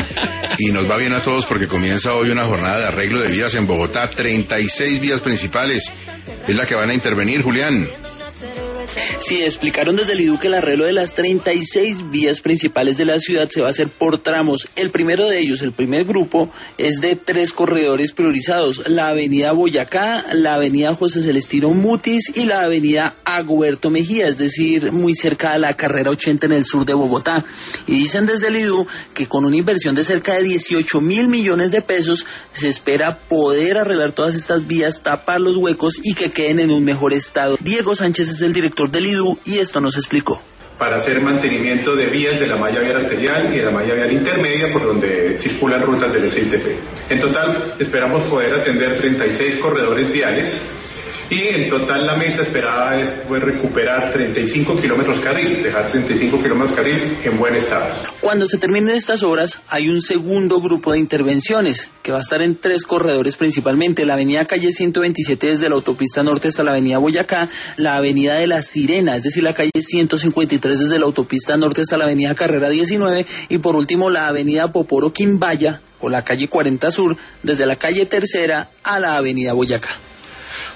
Y nos va bien a todos porque comienza hoy una jornada de arreglo de vías en Bogotá, 36 vías principales. Es la que van a intervenir, Julián. Sí, explicaron desde el IDU que el arreglo de las 36 vías principales de la ciudad se va a hacer por tramos. El primero de ellos, el primer grupo, es de 3 corredores priorizados: la avenida Boyacá, la avenida José Celestino Mutis y la avenida Aguberto Mejía, es decir, muy cerca de la carrera 80 en el sur de Bogotá. Y dicen desde el IDU que con una inversión de cerca de 18.000 millones de pesos se espera poder arreglar todas estas vías, tapar los huecos y que queden en un mejor estado. Diego Sánchez es el director del IDU y esto nos explicó. Para hacer mantenimiento de vías de la malla vial arterial y de la malla vial intermedia por donde circulan rutas del SITP. En total esperamos poder atender 36 corredores viales y en total la meta esperada es poder recuperar 35 kilómetros carril, dejar 35 kilómetros carril en buen estado. Cuando se terminen estas obras hay un segundo grupo de intervenciones que va a estar en 3 corredores principalmente: la avenida Calle 127 desde la autopista norte hasta la avenida Boyacá, la avenida de La Sirena, es decir, la calle 153 desde la autopista norte hasta la avenida Carrera 19 y por último la avenida Poporo Quimbaya o la calle 40 Sur desde la calle Tercera a la avenida Boyacá.